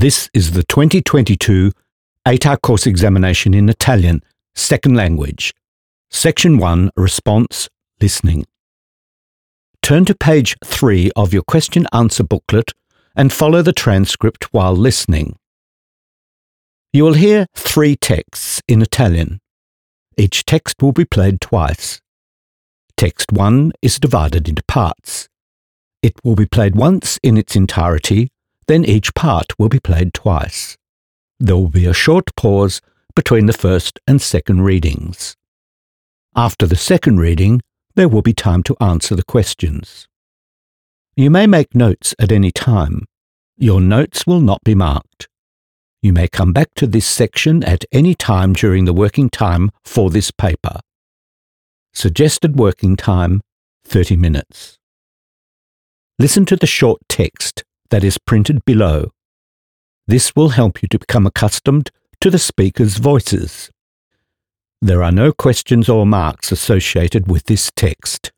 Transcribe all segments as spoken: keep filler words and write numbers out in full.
This is the twenty twenty-two eight hour course examination in Italian, second language. Section one, Response, Listening. Turn to page three of your question-answer booklet and follow the transcript while listening. You will hear three texts in Italian. Each text will be played twice. Text one is divided into parts. It will be played once in its entirety, then each part will be played twice. There will be a short pause between the first and second readings. After the second reading, there will be time to answer the questions. You may make notes at any time. Your notes will not be marked. You may come back to this section at any time during the working time for this paper. Suggested working time, thirty minutes. Listen to the short text that is printed below. This will help you to become accustomed to the speakers' voices. There are no questions or marks associated with this text.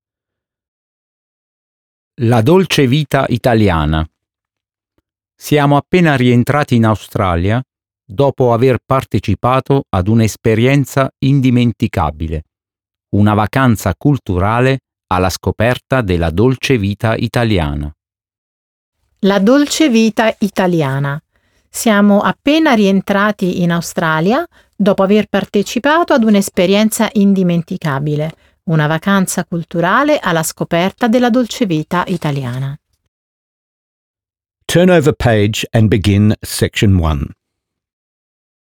La dolce vita italiana. Siamo appena rientrati in Australia dopo aver partecipato ad un'esperienza indimenticabile, una vacanza culturale alla scoperta della dolce vita italiana. La dolce vita italiana. Siamo appena rientrati in Australia dopo aver partecipato ad un'esperienza indimenticabile, una vacanza culturale alla scoperta della dolce vita italiana. Turn over page and begin section one.